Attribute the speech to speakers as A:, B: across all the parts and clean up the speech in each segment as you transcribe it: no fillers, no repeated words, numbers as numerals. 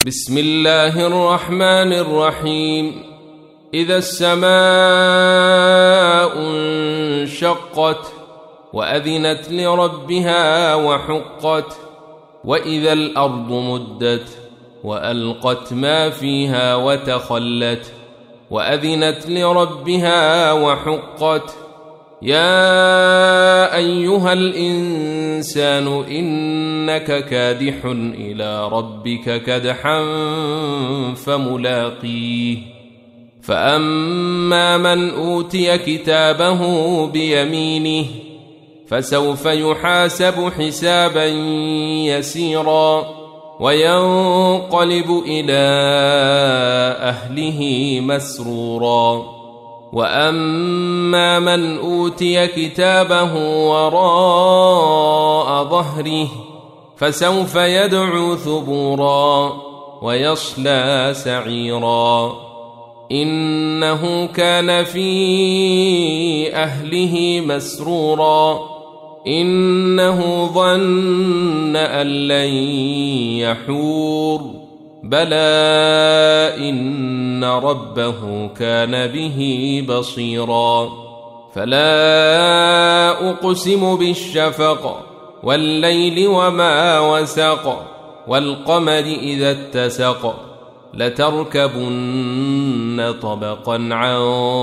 A: بسم الله الرحمن الرحيم. إذا السماء انشقت وأذنت لربها وحقت وإذا الأرض مدت وألقت ما فيها وتخلت وأذنت لربها وحقت يا أيها الإنسان إنك كادح إلى ربك كدحا فملاقيه فأما من أوتي كتابه بيمينه فسوف يحاسب حسابا يسيرا وينقلب إلى أهله مسرورا وأما من أوتي كتابه وراء ظهره فسوف يدعو ثبورا ويصلى سعيرا إنه كان في أهله مسرورا إنه ظن أن لن يحور بلى إن ربه كان به بصيرا فلا أقسم بالشفق والليل وما وسق والقمر إذا اتسق لتركبن طبقا عن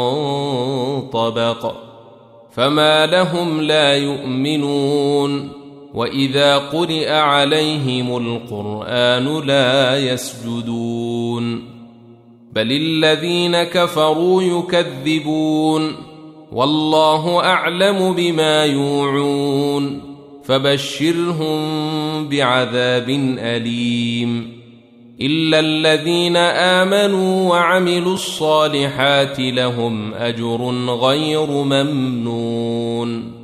A: طبق فما لهم لا يؤمنون وإذا قرئ عليهم القرآن لا يسجدون بل الذين كفروا يكذبون والله أعلم بما يوعون فبشرهم بعذاب أليم إلا الذين آمنوا وعملوا الصالحات لهم أجر غير ممنون